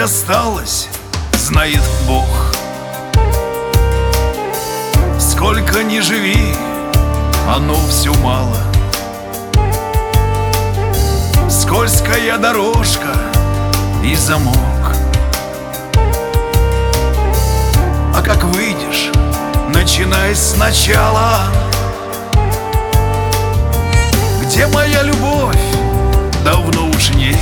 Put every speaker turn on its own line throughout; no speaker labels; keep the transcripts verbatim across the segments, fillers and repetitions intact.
осталось, знает Бог. Сколько ни живи, оно все мало. Скользкая дорожка и замок. А как выйдешь, начинай сначала. Где моя любовь? Давно уж нет.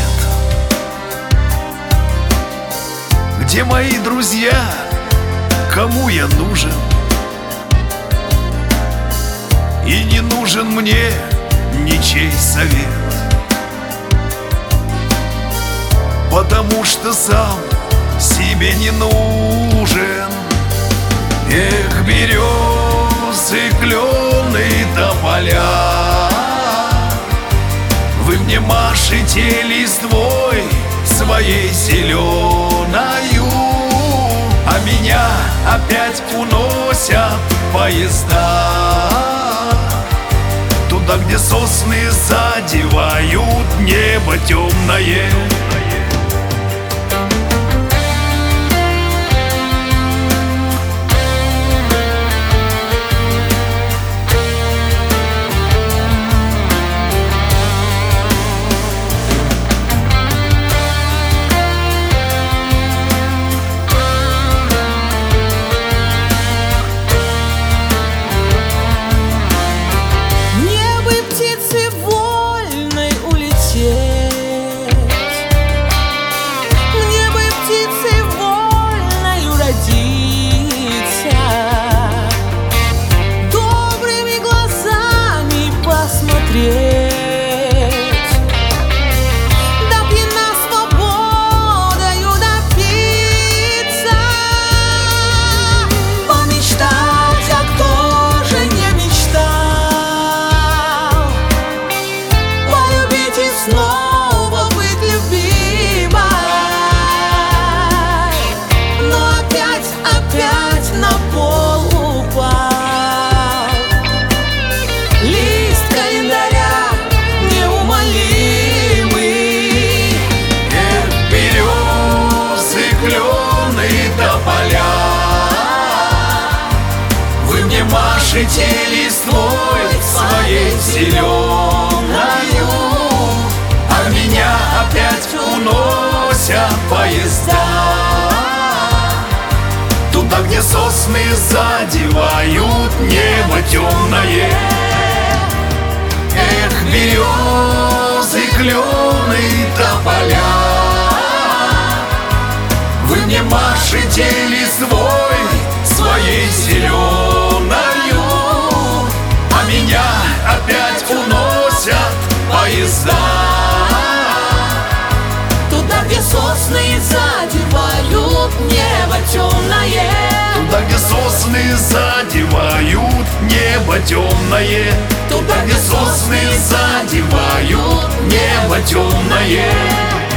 Где мои друзья? Кому я нужен? И не нужен мне ничей совет, потому что сам себе не нужен. Эх, березы, клены, тополя, вы мне машете листвой своей зеленою, а меня опять уносят поезда туда, где сосны задевают небо темное.
Снова быть любимой, но опять, опять на пол упал лист календаря неумолимый.
Эх, березы, клены, тополя, вы мне машете листвой своей зеленою, а меня опять уносят поезда туда, где сосны задевают небо темное. Эх, березы, клены, тополя, вы мне машете листвой своей зеленою, а меня опять уносят поезда
туда, где сосны задевают небо темное.
Туда, где сосны задевают небо темное. Туда, где сосны задевают небо темное.